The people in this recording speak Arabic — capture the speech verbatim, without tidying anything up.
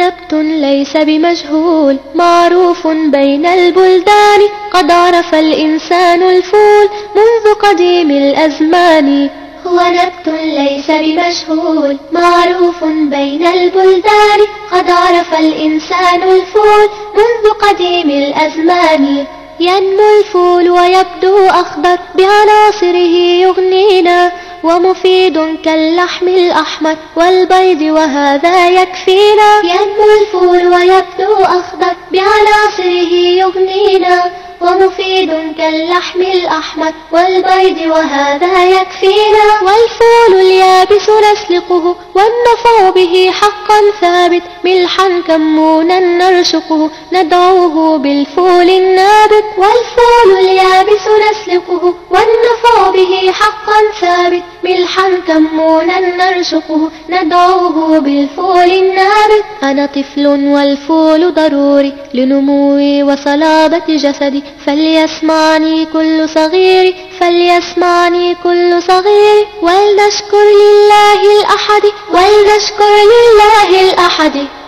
نبت ليس بمجهول معروف بين البلدان، قد عرف الإنسان الفول منذ قديم الأزمان. هو نبت ليس بمجهول معروف بين البلدان، قد عرف الإنسان الفول منذ قديم الأزمان. ينمو الفول ويبدو أخضر بعناصره يغنينا، ومفيد كاللحم الأحمر والبيض وهذا يكفينا. ينمو الفول ويبدو أخضر بعناصره يغنينا، ومفيد كاللحم الأحمر والبيض وهذا يكفينا. والفول اليابس نسلقه والنفع به حقا ثابت، ملحا كمونا نرشقه ندعوه بالفول النابت. والفول اليابس نسلقه والنفع به حقا ثابت، ملحا كمونا نرشقه ندعوه بالفول النابت. أنا طفل والفول ضروري لنموي وصلابة جسدي، فليسمعني كل صغير فليسمعني كل صغير. ولنشكر لله الأحد ولنشكر لله الأحد